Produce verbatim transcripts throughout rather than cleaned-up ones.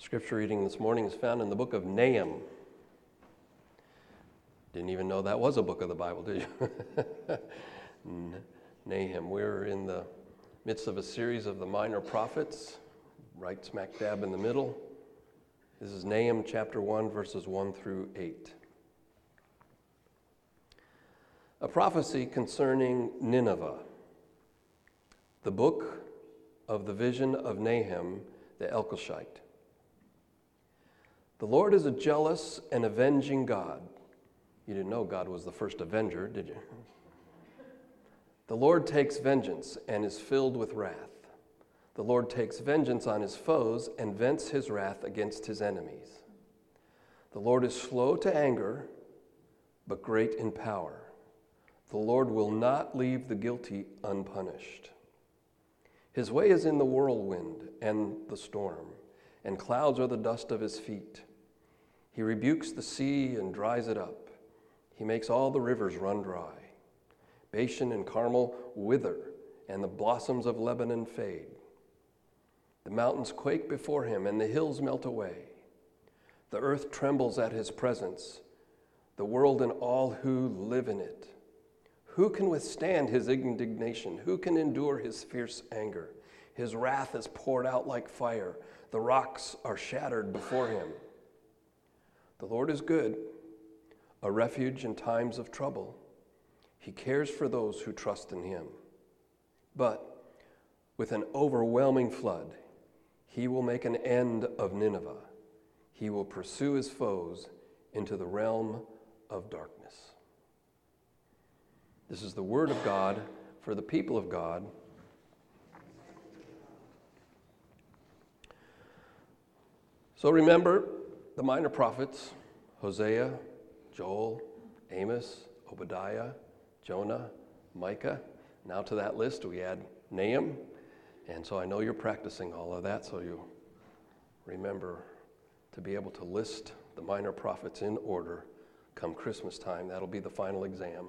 Scripture reading this morning is found in the book of Nahum. Didn't even know that was a book of the Bible, did you? Nahum. We're in the midst of a series of the minor prophets, right smack dab in the middle. This is Nahum chapter one, verses one through eight. A prophecy concerning Nineveh. The book of the vision of Nahum the Elkoshite. The Lord is a jealous and avenging God. You didn't know God was the first avenger, did you? The Lord takes vengeance and is filled with wrath. The Lord takes vengeance on his foes and vents his wrath against his enemies. The Lord is slow to anger, but great in power. The Lord will not leave the guilty unpunished. His way is in the whirlwind and the storm, and clouds are the dust of his feet. He rebukes the sea and dries it up. He makes all the rivers run dry. Bashan and Carmel wither, and the blossoms of Lebanon fade. The mountains quake before him, and the hills melt away. The earth trembles at his presence, the world and all who live in it. Who can withstand his indignation? Who can endure his fierce anger? His wrath is poured out like fire. The rocks are shattered before him. The Lord is good, a refuge in times of trouble. He cares for those who trust in him. But with an overwhelming flood, he will make an end of Nineveh. He will pursue his foes into the realm of darkness. This is the word of God for the people of God. So remember the minor prophets, Hosea, Joel, Amos, Obadiah, Jonah, Micah. Now to that list we add Nahum. And so I know you're practicing all of that, so you remember to be able to list the minor prophets in order come Christmas time. That'll be the final exam.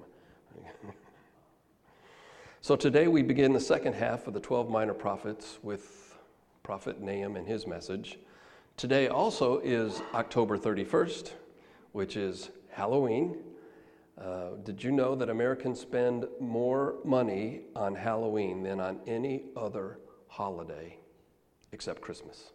So today we begin the second half of the twelve minor prophets with Prophet Nahum and his message. Today also is October thirty-first, which is Halloween. Uh, did you know that Americans spend more money on Halloween than on any other holiday except Christmas?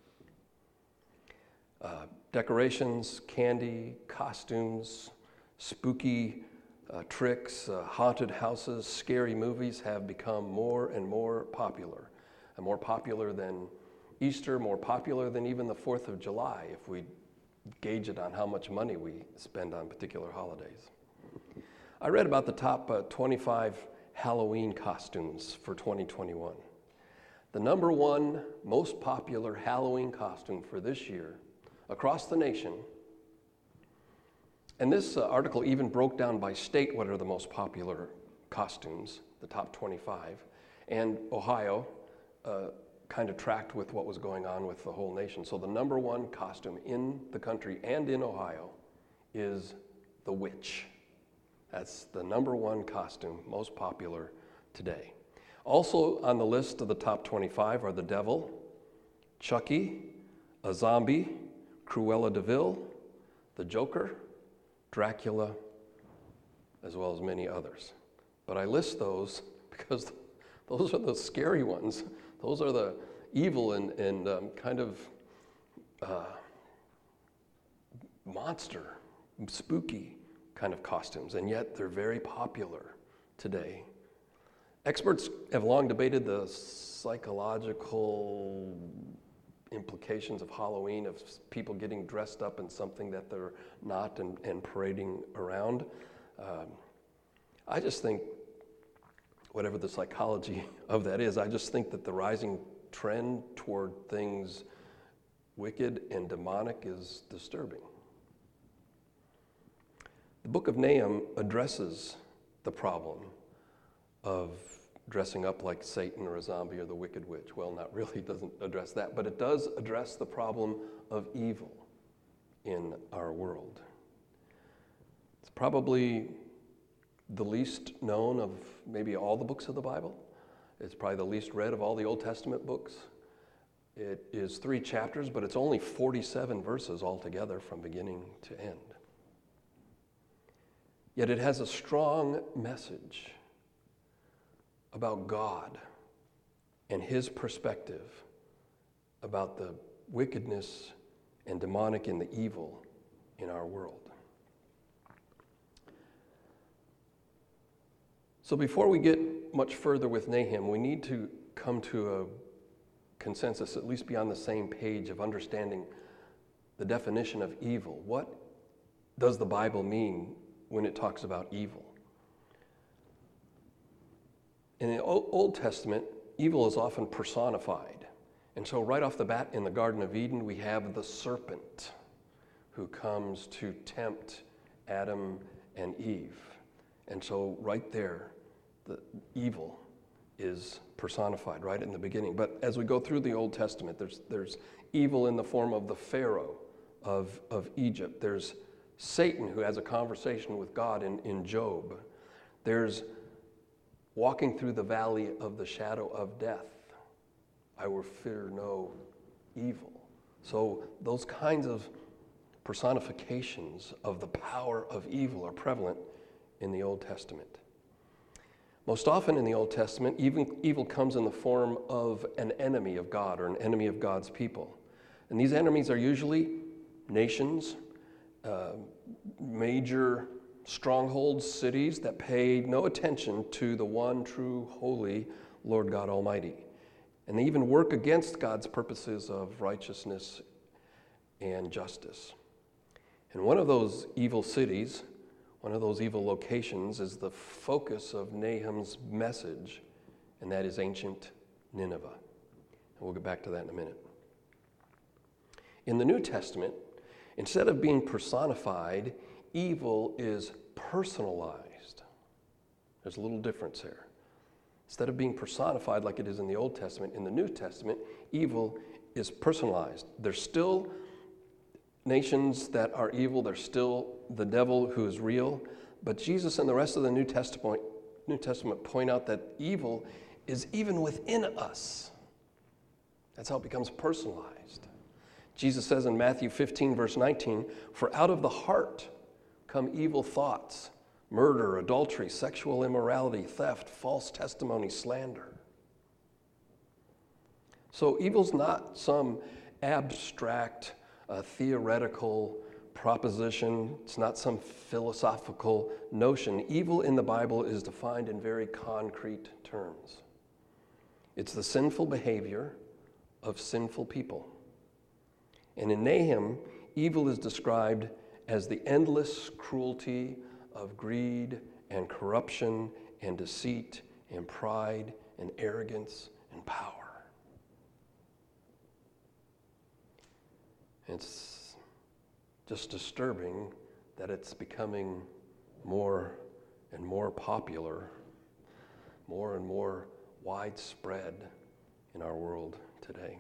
Uh, decorations, candy, costumes, spooky uh, tricks, uh, haunted houses, scary movies have become more and more popular. And more popular than Easter, more popular than even the fourth of July, if we gauge it on how much money we spend on particular holidays. I read about the top uh, twenty-five Halloween costumes for twenty twenty-one. The number one most popular Halloween costume for this year across the nation, and this uh, article even broke down by state what are the most popular costumes, the top twenty-five, and Ohio uh, kind of tracked with what was going on with the whole nation. So the number one costume in the country and in Ohio is the witch. That's the number one costume, most popular today. Also on the list of the top twenty-five are the devil, Chucky, a zombie, Cruella de Vil, the Joker, Dracula, as well as many others. But I list those because those are the scary ones. Those are the evil and, and um, kind of uh, monster, spooky kind of costumes, and yet they're very popular today. Experts have long debated the psychological implications of Halloween, of people getting dressed up in something that they're not and, and parading around. Um, I just think, whatever the psychology of that is, I just think that the rising trend toward things wicked and demonic is disturbing. The book of Nahum addresses the problem of dressing up like Satan or a zombie or the wicked witch. Well, not really, it doesn't address that, but it does address the problem of evil in our world. It's probably the least known of maybe all the books of the Bible. It's probably the least read of all the Old Testament books. It is three chapters, but it's only forty-seven verses altogether from beginning to end. Yet it has a strong message about God and his perspective about the wickedness and demonic and the evil in our world. So before we get much further with Nahum, we need to come to a consensus, at least be on the same page of understanding the definition of evil. What does the Bible mean when it talks about evil? In the Old Testament, evil is often personified. And so right off the bat in the Garden of Eden, we have the serpent who comes to tempt Adam and Eve. And so right there, the evil is personified right in the beginning. But as we go through the Old Testament, there's there's evil in the form of the Pharaoh of, of Egypt. There's Satan, who has a conversation with God in, in Job. There's walking through the valley of the shadow of death. I will fear no evil. So those kinds of personifications of the power of evil are prevalent in the Old Testament. Most often in the Old Testament, even evil comes in the form of an enemy of God or an enemy of God's people. And these enemies are usually nations, uh, major strongholds, cities that pay no attention to the one true, holy Lord God Almighty. And they even work against God's purposes of righteousness and justice. And one of those evil cities, one of those evil locations, is the focus of Nahum's message, and that is ancient Nineveh. And we'll get back to that in a minute. In the New Testament, instead of being personified, evil is personalized. There's a little difference here. Instead of being personified like it is in the Old Testament, in the New Testament, evil is personalized. There's still nations that are evil. There's still the devil who is real. But Jesus and the rest of the New Testament, New Testament point out that evil is even within us. That's how it becomes personalized. Jesus says in Matthew fifteen, verse nineteen, "For out of the heart come evil thoughts, murder, adultery, sexual immorality, theft, false testimony, slander." So evil's not some abstract, uh, theoretical proposition. It's not some philosophical notion. Evil in the Bible is defined in very concrete terms. It's the sinful behavior of sinful people. And in Nahum, evil is described as the endless cruelty of greed and corruption and deceit and pride and arrogance and power. It's just disturbing that it's becoming more and more popular, more and more widespread in our world today.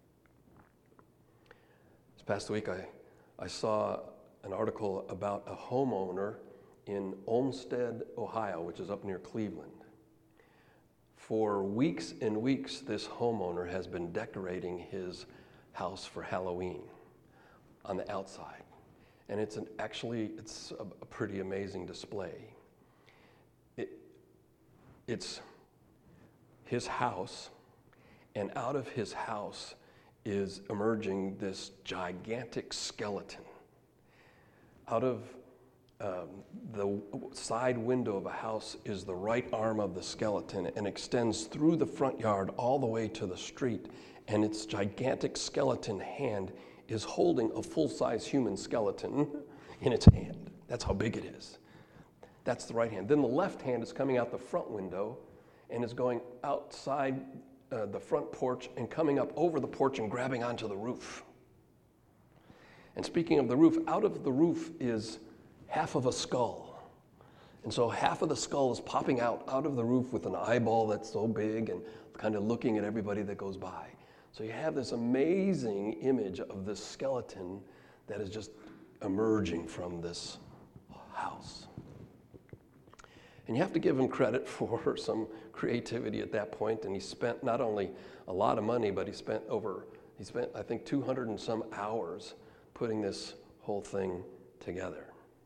This past week, I, I saw an article about a homeowner in Olmsted, Ohio, which is up near Cleveland. For weeks and weeks, this homeowner has been decorating his house for Halloween on the outside. And it's an, actually, it's a, a pretty amazing display. It, it's his house, and out of his house is emerging this gigantic skeleton. Out of um, the side window of a house is the right arm of the skeleton and extends through the front yard all the way to the street. And its gigantic skeleton hand is holding a full-size human skeleton in its hand. That's how big it is. That's the right hand. Then the left hand is coming out the front window and is going outside uh, the front porch and coming up over the porch and grabbing onto the roof. And speaking of the roof, out of the roof is half of a skull. And so half of the skull is popping out out of the roof with an eyeball that's so big and kind of looking at everybody that goes by. So you have this amazing image of this skeleton that is just emerging from this house. And you have to give him credit for some creativity at that point. And he spent not only a lot of money, but he spent over he spent, I think, two hundred and some hours putting this whole thing together.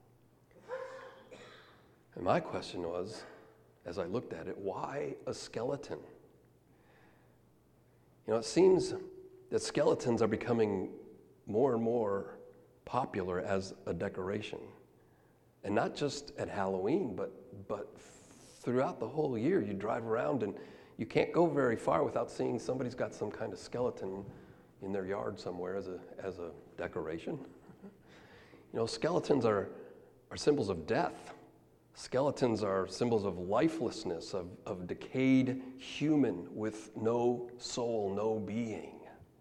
And my question was, as I looked at it, why a skeleton? You know, it seems that skeletons are becoming more and more popular as a decoration. And not just at Halloween, but but throughout the whole year. You drive around and you can't go very far without seeing somebody's got some kind of skeleton in their yard somewhere as a as a decoration. You know, skeletons are, are symbols of death. Skeletons are symbols of lifelessness, of, of decayed human with no soul, no being.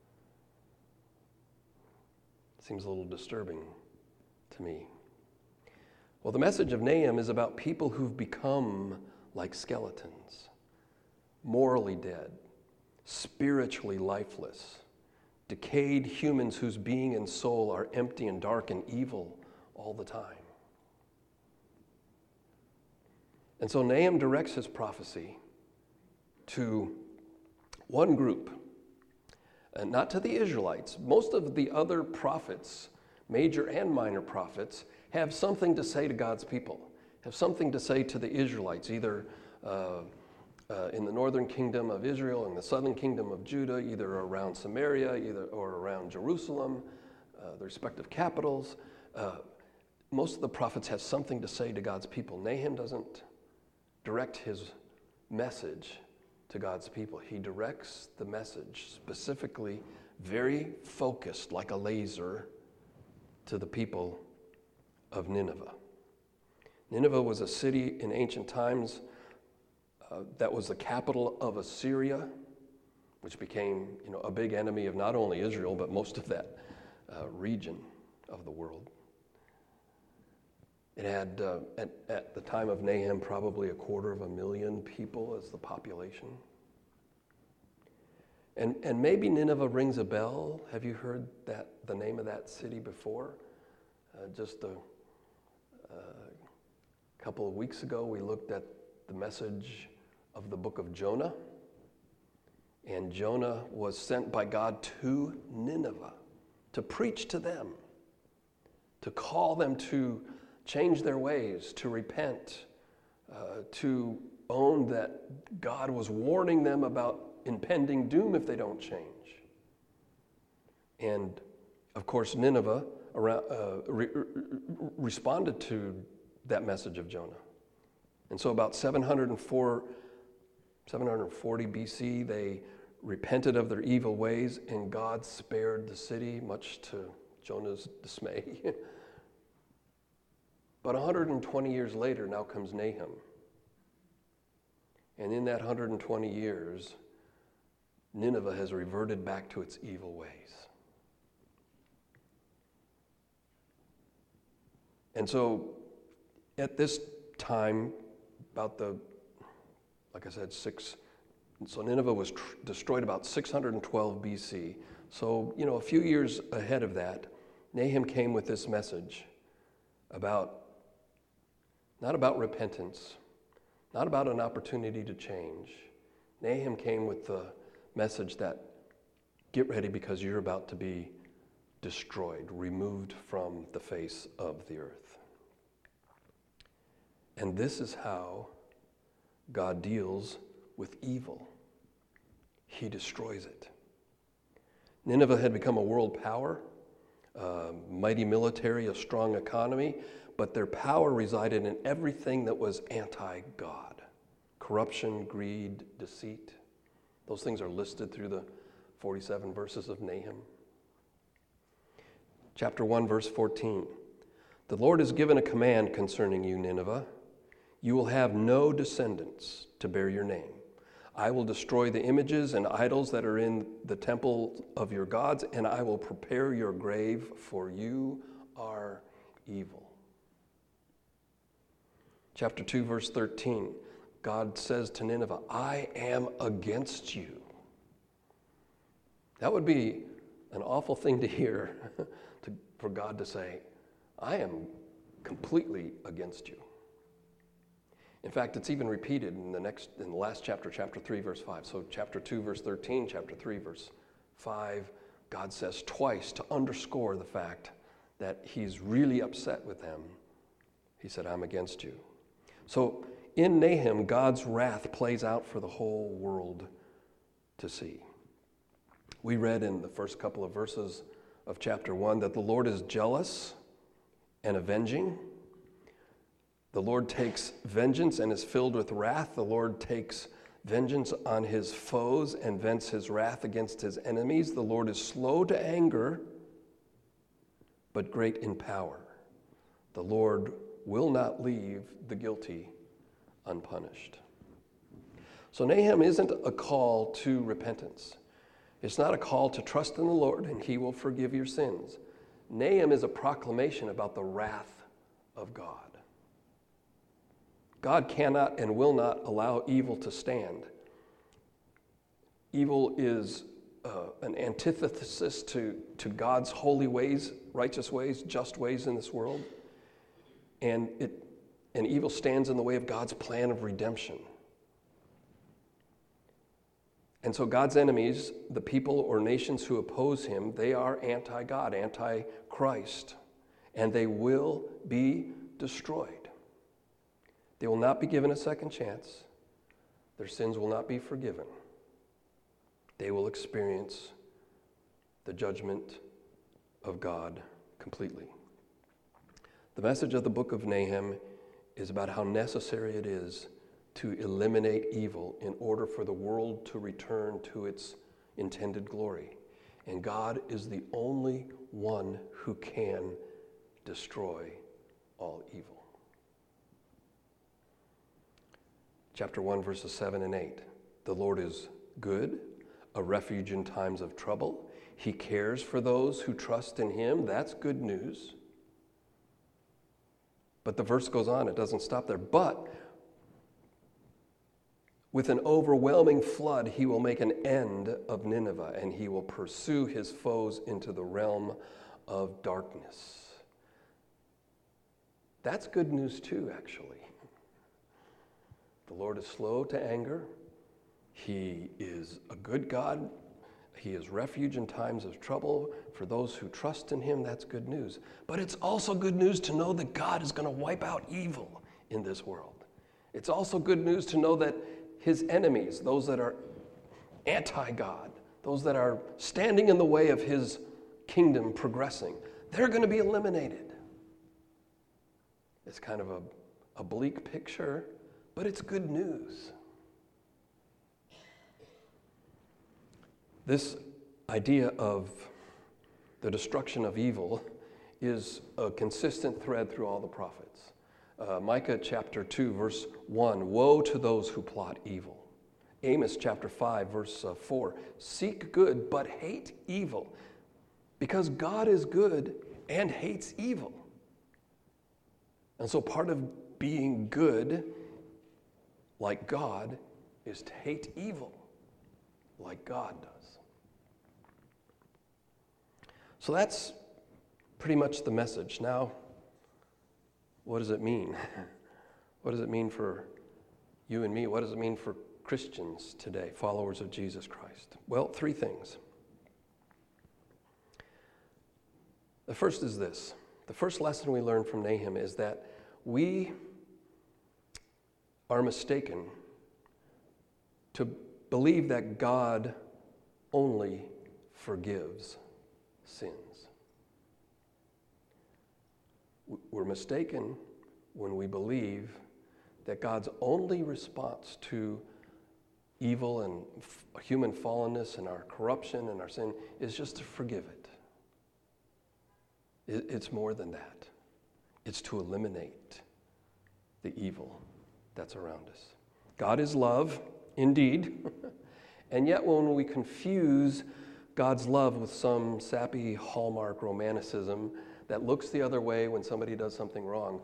Seems a little disturbing to me. Well, the message of Nahum is about people who've become like skeletons, morally dead, spiritually lifeless, decayed humans whose being and soul are empty and dark and evil all the time. And so Nahum directs his prophecy to one group, and not to the Israelites. Most of the other prophets, major and minor prophets, have something to say to God's people, have something to say to the Israelites, either uh, uh, in the northern kingdom of Israel and the southern kingdom of Judah, either around Samaria, either or around Jerusalem, uh, the respective capitals. Uh, most of the prophets have something to say to God's people. Nahum doesn't direct his message to God's people. He directs the message specifically, very focused like a laser, to the people of Nineveh. Nineveh was a city in ancient times uh, that was the capital of Assyria, which became, you know, a big enemy of not only Israel, but most of that uh, region of the world. It had, uh, at, at the time of Nahum, probably a quarter of a million people as the population. And, and maybe Nineveh rings a bell. Have you heard that the name of that city before? Uh, just a, a couple of weeks ago, we looked at the message of the book of Jonah. And Jonah was sent by God to Nineveh to preach to them, to call them to change their ways, to repent, uh, to own that God was warning them about impending doom if they don't change. And of course, Nineveh around, uh, re- re- responded to that message of Jonah. And so about seven hundred four, seven hundred forty B C, they repented of their evil ways, and God spared the city, much to Jonah's dismay. But one hundred twenty years later, now comes Nahum. And in that one hundred twenty years, Nineveh has reverted back to its evil ways. And so at this time, about the, like I said, six, so Nineveh was tr- destroyed about six hundred twelve B C. So, you know, a few years ahead of that, Nahum came with this message about, not about repentance, not about an opportunity to change. Nahum came with the message that, get ready because you're about to be destroyed, removed from the face of the earth. And this is how God deals with evil. He destroys it. Nineveh had become a world power, a mighty military, a strong economy, but their power resided in everything that was anti-God. Corruption, greed, deceit. Those things are listed through the forty-seven verses of Nahum. Chapter one, verse fourteen. The Lord has given a command concerning you, Nineveh. You will have no descendants to bear your name. I will destroy the images and idols that are in the temple of your gods, and I will prepare your grave, for you are evil. Chapter two, verse thirteen. God says to Nineveh, I am against you. That would be an awful thing to hear, to, for God to say, I am completely against you. In fact, it's even repeated in the next, in the last chapter, chapter three, verse five. So chapter two, verse thirteen, chapter three, verse five, God says twice to underscore the fact that he's really upset with them. He said, I'm against you. So in Nahum, God's wrath plays out for the whole world to see. We read in the first couple of verses of chapter one that the Lord is jealous and avenging. The Lord takes vengeance and is filled with wrath. The Lord takes vengeance on his foes and vents his wrath against his enemies. The Lord is slow to anger, but great in power. The Lord will not leave the guilty unpunished. So Nahum isn't a call to repentance. It's not a call to trust in the Lord and he will forgive your sins. Nahum is a proclamation about the wrath of God. God cannot and will not allow evil to stand. Evil is uh, an antithesis to, to God's holy ways, righteous ways, just ways in this world. And it and evil stands in the way of God's plan of redemption. And so God's enemies, the people or nations who oppose him, they are anti-God, anti-Christ, and they will be destroyed. They will not be given a second chance. Their sins will not be forgiven. They will experience the judgment of God completely. The message of the book of Nahum is about how necessary it is to eliminate evil in order for the world to return to its intended glory. And God is the only one who can destroy all evil. Chapter one, verses seven and eight. The Lord is good, a refuge in times of trouble. He cares for those who trust in him. That's good news. But the verse goes on, it doesn't stop there. But with an overwhelming flood, he will make an end of Nineveh, and he will pursue his foes into the realm of darkness. That's good news too, actually. The Lord is slow to anger. He is a good God. He is refuge in times of trouble. For those who trust in him, that's good news. But it's also good news to know that God is going to wipe out evil in this world. It's also good news to know that his enemies, those that are anti-God, those that are standing in the way of his kingdom progressing, they're going to be eliminated. It's kind of a, a bleak picture, but it's good news. This idea of the destruction of evil is a consistent thread through all the prophets. Uh, Micah chapter two, verse one, woe to those who plot evil. Amos chapter five, verse uh, four, seek good but hate evil, because God is good and hates evil. And so part of being good, like God, is to hate evil, like God does. So that's pretty much the message. Now, what does it mean? What does it mean for you and me? What does it mean for Christians today, followers of Jesus Christ? Well, three things. The first is this. The first lesson we learn from Nahum is that we are mistaken to believe that God only forgives sins. We're mistaken when we believe that God's only response to evil and f- human fallenness and our corruption and our sin is just to forgive it. it. It's more than that. It's to eliminate the evil that's around us. God is love, indeed, and yet when we confuse God's love with some sappy Hallmark romanticism that looks the other way when somebody does something wrong,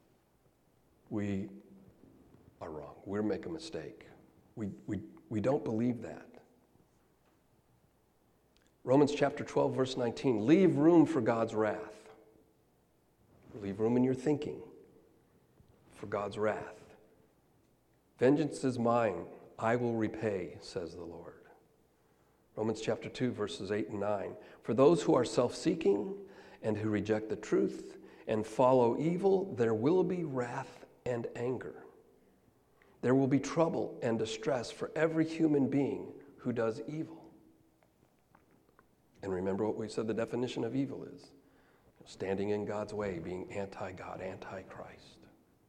we are wrong. We make a mistake. We, we, we don't believe that. Romans chapter twelve, verse nineteen, leave room for God's wrath. Leave room in your thinking for God's wrath. Vengeance is mine, I will repay, says the Lord. Romans chapter two, verses eight and nine. For those who are self-seeking and who reject the truth and follow evil, there will be wrath and anger. There will be trouble and distress for every human being who does evil. And remember what we said the definition of evil is. Standing in God's way, being anti-God, anti-Christ.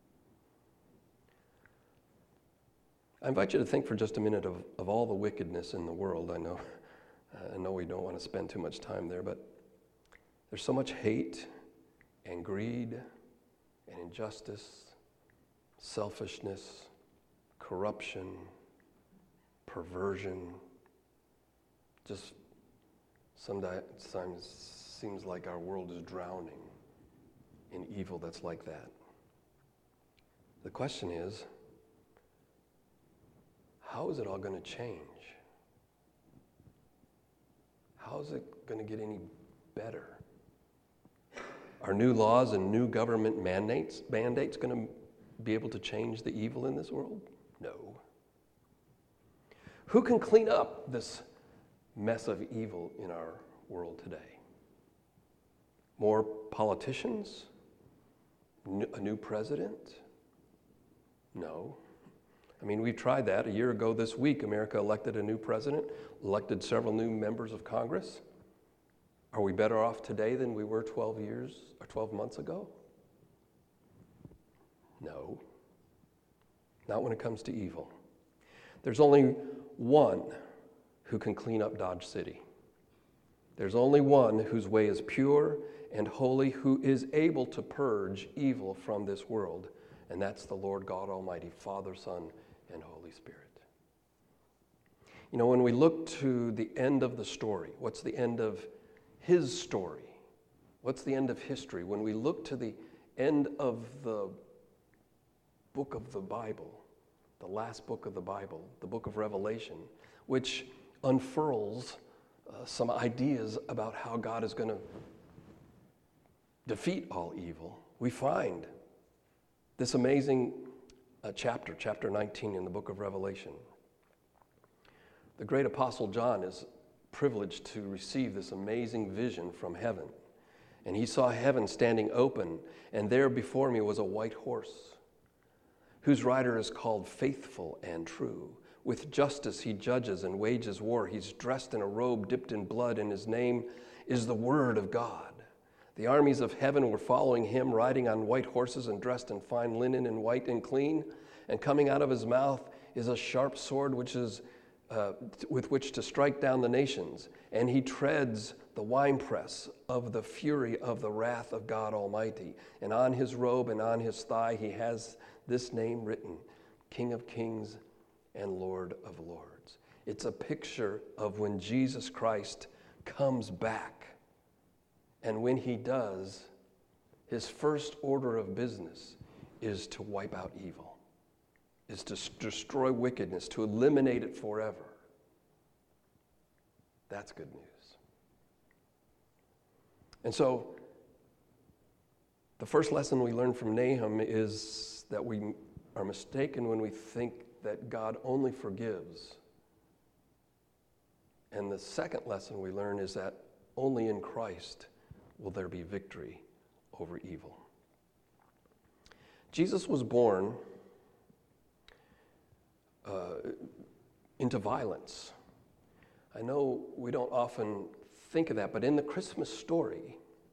I invite you to think for just a minute of, of all the wickedness in the world. I know, I know we don't want to spend too much time there, but there's so much hate and greed and injustice, selfishness, corruption, perversion. Just sometimes seems like our world is drowning in evil that's like that. The question is, how is it all going to change? How is it going to get any better? Are new laws and new government mandates, mandates going to be able to change the evil in this world? No. Who can clean up this mess of evil in our world today? More politicians? A new president? No. I mean, we've tried that. A year ago this week, America elected a new president, elected several new members of Congress. Are we better off today than we were twelve years or twelve months ago? No. Not when it comes to evil. There's only one who can clean up Dodge City. There's only one whose way is pure and holy, who is able to purge evil from this world, and that's the Lord God Almighty, Father, Son, and Holy Spirit. You know, when we look to the end of the story, what's the end of his story? What's the end of history? When we look to the end of the book of the Bible, the last book of the Bible, the book of Revelation, which unfurls uh, some ideas about how God is going to defeat all evil, we find this amazing uh, chapter, chapter nineteen in the book of Revelation. The great apostle John is privileged to receive this amazing vision from heaven. And he saw heaven standing open, and there before me was a white horse, whose rider is called Faithful and True. With justice he judges and wages war. He's dressed in a robe dipped in blood, and his name is the Word of God. The armies of heaven were following him, riding on white horses and dressed in fine linen and white and clean. And coming out of his mouth is a sharp sword which is uh, with which to strike down the nations. And he treads the winepress of the fury of the wrath of God Almighty. And on his robe and on his thigh he has this name written, King of Kings and Lord of Lords. It's a picture of when Jesus Christ comes back. And when he does, his first order of business is to wipe out evil, is to s- destroy wickedness, to eliminate it forever. That's good news. And so, the first lesson we learn from Nahum is that we are mistaken when we think that God only forgives. And the second lesson we learn is that only in Christ will there be victory over evil. Jesus was born uh, into violence. I know we don't often think of that, but in the Christmas story,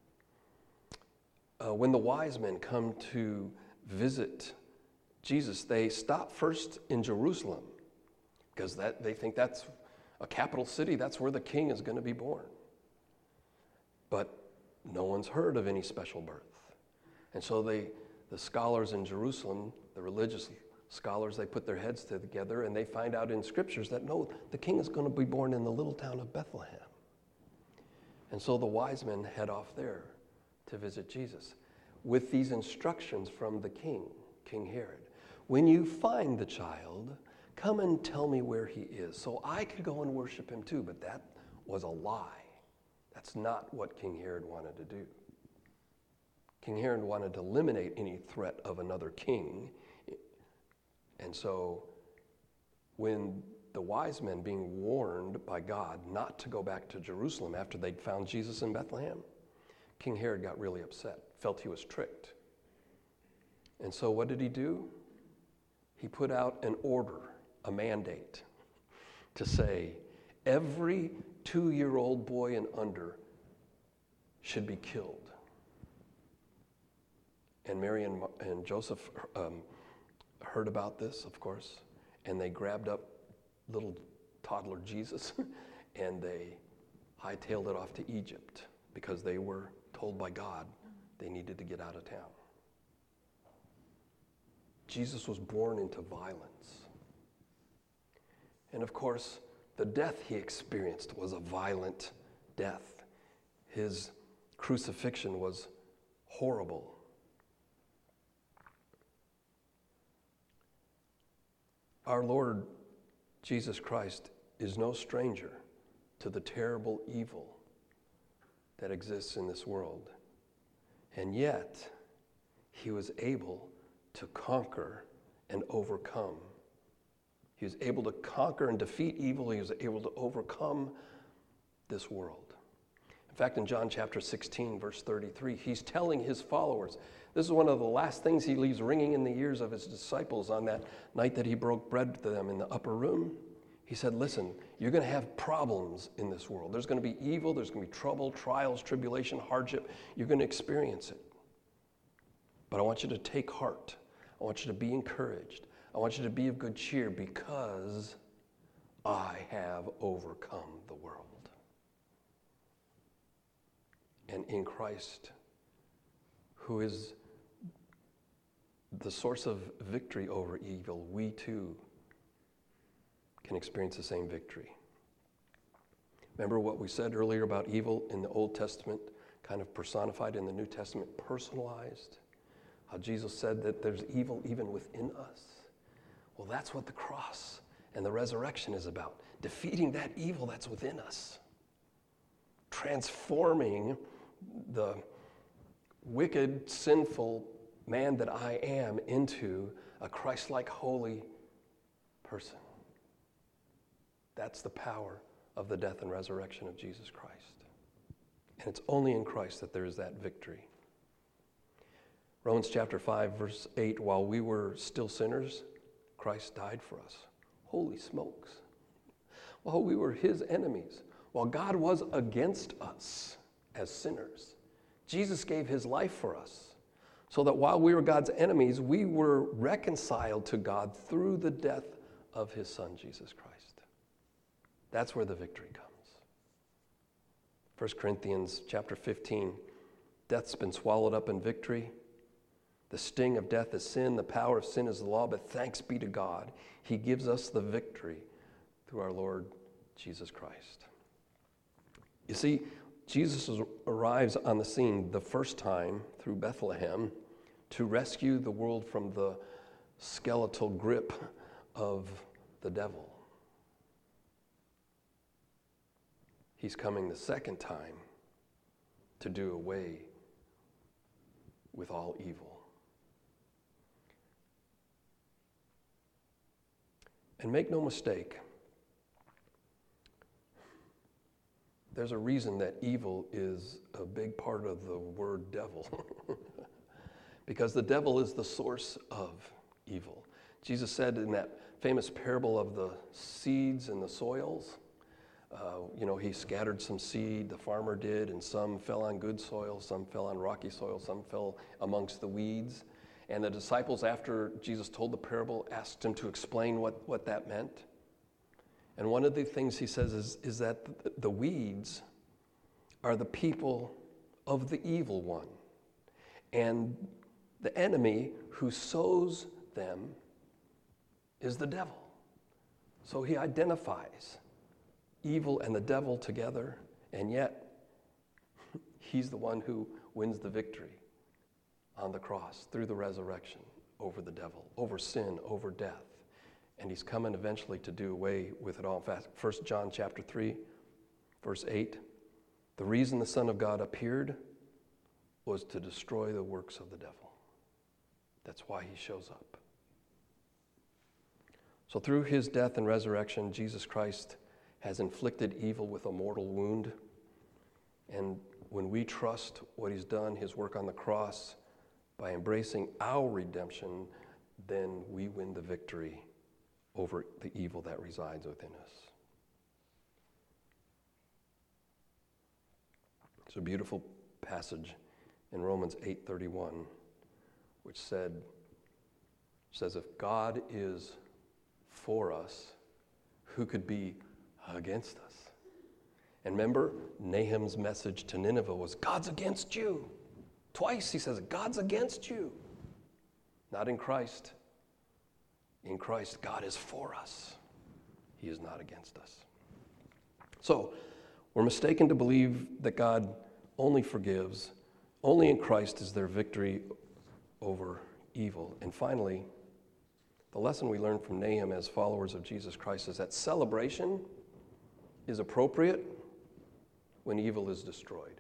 uh, when the wise men come to visit Jesus, they stop first in Jerusalem because that they think that's a capital city. That's where the king is going to be born. But no one's heard of any special birth. And so they, the scholars in Jerusalem, the religious scholars, they put their heads together and they find out in scriptures that no, the king is going to be born in the little town of Bethlehem. And so the wise men head off there to visit Jesus with these instructions from the king, King Herod. When you find the child, come and tell me where he is, so I could go and worship him too. But that was a lie. That's not what King Herod wanted to do. King Herod wanted to eliminate any threat of another king. And so when the wise men being warned by God not to go back to Jerusalem after they'd found Jesus in Bethlehem. King Herod got really upset, felt he was tricked. And so what did he do? He put out an order, a mandate, to say every two-year-old boy and under should be killed. And Mary and, and Joseph um, heard about this, of course, and they grabbed up little toddler Jesus and they hightailed it off to Egypt because they were told by God they needed to get out of town. Jesus was born into violence. And of course, the death he experienced was a violent death. His crucifixion was horrible. Our Lord Jesus Christ is no stranger to the terrible evil that exists in this world. And yet, he was able to conquer and overcome. He was able to conquer and defeat evil. He was able to overcome this world. In fact, in John chapter sixteen, verse thirty-three, he's telling his followers, this is one of the last things he leaves ringing in the ears of his disciples on that night that he broke bread to them in the upper room. He said, listen, you're going to have problems in this world. There's going to be evil, there's going to be trouble, trials, tribulation, hardship. You're going to experience it. But I want you to take heart. I want you to be encouraged. I want you to be of good cheer because I have overcome the world. And in Christ, who is the source of victory over evil, we too can experience the same victory. Remember what we said earlier about evil in the Old Testament, kind of personified in the New Testament, personalized? How Jesus said that there's evil even within us. Well, that's what the cross and the resurrection is about. Defeating that evil that's within us. Transforming the wicked, sinful man that I am into a Christ-like, holy person. That's the power of the death and resurrection of Jesus Christ. And it's only in Christ that there is that victory. Romans chapter five, verse eight, while we were still sinners, Christ died for us. Holy smokes. While we were his enemies, while God was against us as sinners, Jesus gave his life for us, so that while we were God's enemies, we were reconciled to God through the death of his Son, Jesus Christ. That's where the victory comes. First Corinthians chapter fifteen, death's been swallowed up in victory. The sting of death is sin, the power of sin is the law, but thanks be to God, he gives us the victory through our Lord Jesus Christ. You see, Jesus arrives on the scene the first time through Bethlehem to rescue the world from the skeletal grip of the devil. He's coming the second time to do away with all evil. And make no mistake, there's a reason that evil is a big part of the word devil. Because the devil is the source of evil. Jesus said in that famous parable of the seeds and the soils, uh, you know, he scattered some seed, the farmer did, and some fell on good soil, some fell on rocky soil, some fell amongst the weeds. And the disciples, after Jesus told the parable, asked him to explain what, what that meant. And one of the things he says is, is that the weeds are the people of the evil one. And the enemy who sows them is the devil. So he identifies evil and the devil together, and yet he's the one who wins the victory on the cross through the resurrection over the devil, over sin, over death. And he's coming eventually to do away with it all. In fact, First John chapter three, verse eight, the reason the Son of God appeared was to destroy the works of the devil. That's why he shows up. So through his death and resurrection, Jesus Christ has inflicted evil with a mortal wound. And when we trust what he's done, his work on the cross, by embracing our redemption, then we win the victory over the evil that resides within us. It's a beautiful passage in Romans eight thirty-one, which said, says, if God is for us, who could be against us? And remember, Nahum's message to Nineveh was, God's against you. Twice he says, God's against you. Not in Christ. In Christ, God is for us. He is not against us. So, we're mistaken to believe that God only forgives. Only in Christ is there victory over evil. And finally, the lesson we learn from Nahum as followers of Jesus Christ is that celebration is appropriate when evil is destroyed.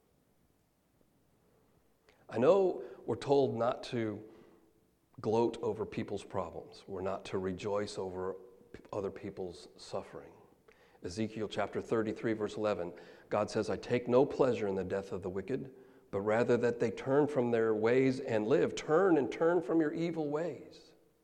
I know we're told not to gloat over people's problems. We're not to rejoice over other people's suffering. Ezekiel chapter thirty-three, verse eleven, God says, I take no pleasure in the death of the wicked, but rather that they turn from their ways and live. Turn and turn from your evil ways.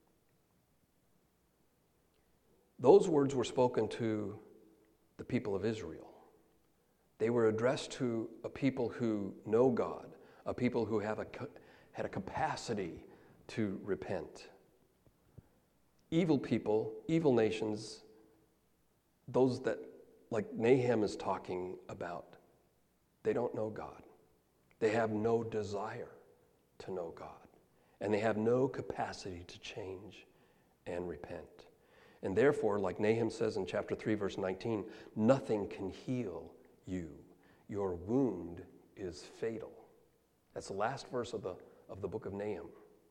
Those words were spoken to the people of Israel. They were addressed to a people who know God, a people who have a, had a capacity to repent. Evil people, evil nations, those that, like Nahum is talking about, they don't know God. They have no desire to know God. And they have no capacity to change and repent. And therefore, like Nahum says in chapter three, verse nineteen, nothing can heal you. Your wound is fatal. That's the last verse of the, of the book of Nahum.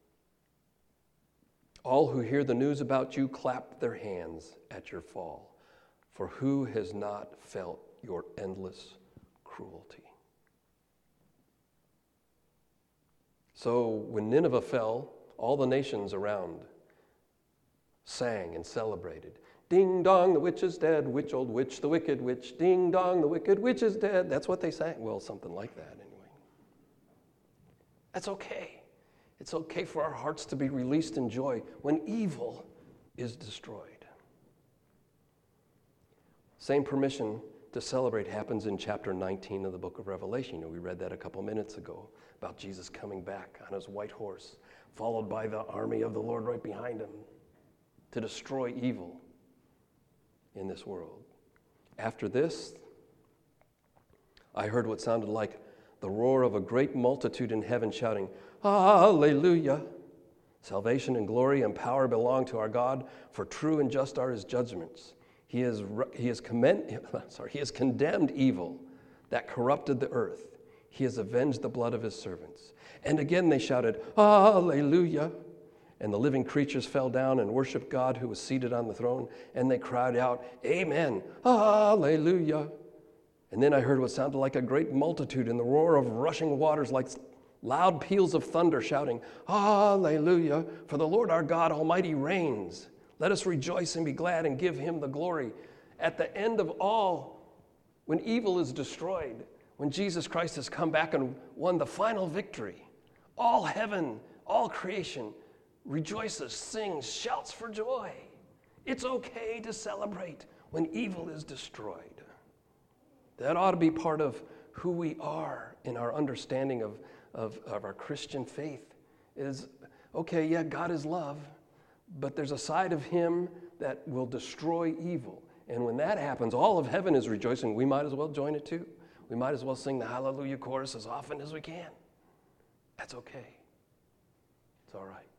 All who hear the news about you clap their hands at your fall. For who has not felt your endless cruelty? So when Nineveh fell, all the nations around sang and celebrated. Ding dong, the witch is dead. Witch, old witch, the wicked witch. Ding dong, the wicked witch is dead. That's what they sang. Well, something like that anyway. That's okay. It's okay for our hearts to be released in joy when evil is destroyed. Same permission to celebrate happens in chapter nineteen of the book of Revelation. You know, we read that a couple minutes ago about Jesus coming back on his white horse, followed by the army of the Lord right behind him to destroy evil in this world. After this, I heard what sounded like the roar of a great multitude in heaven shouting, Hallelujah! Salvation and glory and power belong to our God, for true and just are his judgments. He has, he has, commend, sorry, he has condemned evil that corrupted the earth. He has avenged the blood of his servants. And again they shouted, Hallelujah! And the living creatures fell down and worshiped God who was seated on the throne. And they cried out, Amen, Hallelujah! And then I heard what sounded like a great multitude in the roar of rushing waters, like loud peals of thunder, shouting, Hallelujah! For the Lord our God Almighty reigns. Let us rejoice and be glad and give him the glory. At the end of all, when evil is destroyed, when Jesus Christ has come back and won the final victory, all heaven, all creation rejoices, sings, shouts for joy. It's okay to celebrate when evil is destroyed. That ought to be part of who we are in our understanding of, of, of our Christian faith. Is, okay, yeah, God is love, but there's a side of him that will destroy evil. And when that happens, all of heaven is rejoicing. We might as well join it too. We might as well sing the Hallelujah chorus as often as we can. That's okay. It's all right.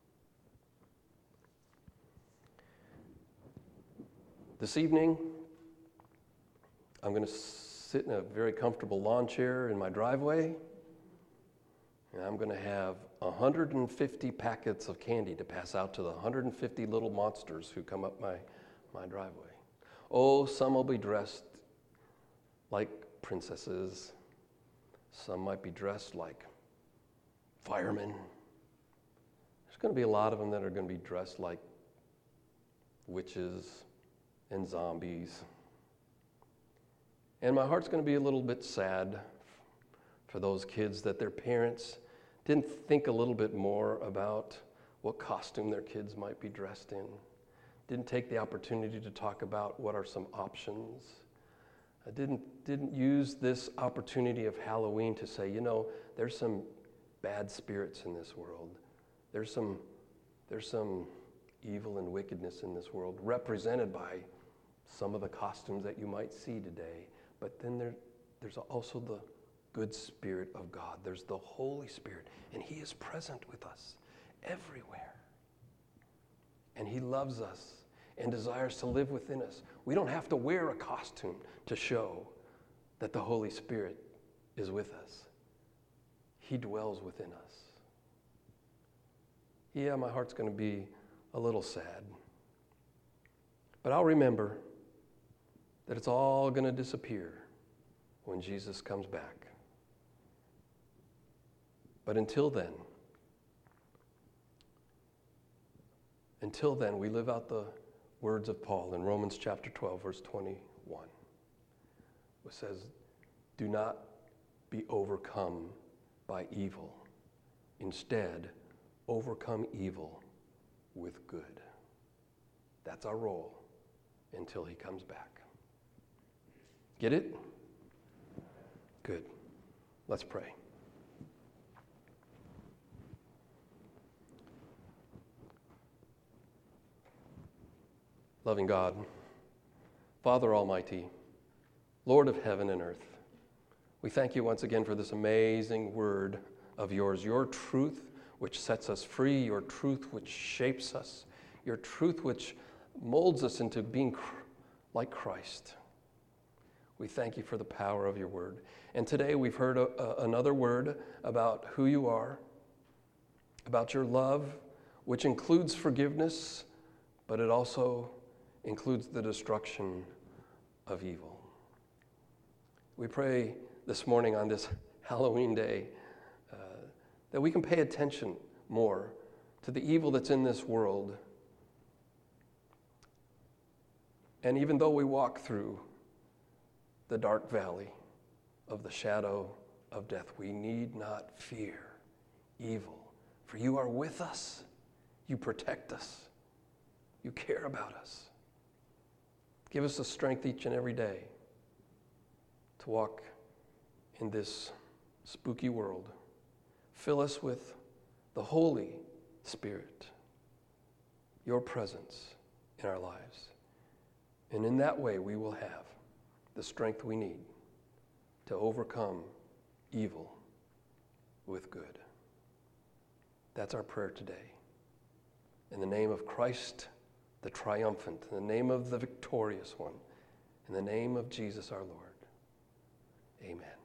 This evening, I'm going to sit in a very comfortable lawn chair in my driveway, and I'm going to have one hundred fifty packets of candy to pass out to the one hundred fifty little monsters who come up my, my driveway. Oh, some will be dressed like princesses. Some might be dressed like firemen. There's going to be a lot of them that are going to be dressed like witches and zombies. And my heart's going to be a little bit sad for those kids that their parents didn't think a little bit more about what costume their kids might be dressed in. Didn't take the opportunity to talk about what are some options. I didn't, didn't use this opportunity of Halloween to say, you know, there's some bad spirits in this world. There's some, there's some evil and wickedness in this world represented by some of the costumes that you might see today. But then there, there's also the good Spirit of God. There's the Holy Spirit, and He is present with us everywhere. And He loves us and desires to live within us. We don't have to wear a costume to show that the Holy Spirit is with us. He dwells within us. Yeah, my heart's going to be a little sad. But I'll remember that it's all going to disappear when Jesus comes back. But until then, until then, we live out the words of Paul in Romans chapter twelve, verse twenty-one, which says, do not be overcome by evil. Instead, overcome evil with good. That's our role until He comes back. Get it? Good. Let's pray. Loving God, Father Almighty, Lord of heaven and earth, we thank you once again for this amazing word of yours, your truth which sets us free, your truth which shapes us, your truth which molds us into being like Christ. We thank you for the power of your word. And today we've heard a, a, another word about who you are, about your love, which includes forgiveness, but it also includes the destruction of evil. We pray this morning on this Halloween day uh, that we can pay attention more to the evil that's in this world. And even though we walk through the dark valley of the shadow of death, we need not fear evil, for you are with us. You protect us. You care about us. Give us the strength each and every day to walk in this spooky world. Fill us with the Holy Spirit, your presence in our lives. And in that way, we will have the strength we need to overcome evil with good. That's our prayer today. In the name of Christ, the triumphant, in the name of the victorious one, in the name of Jesus our Lord. Amen.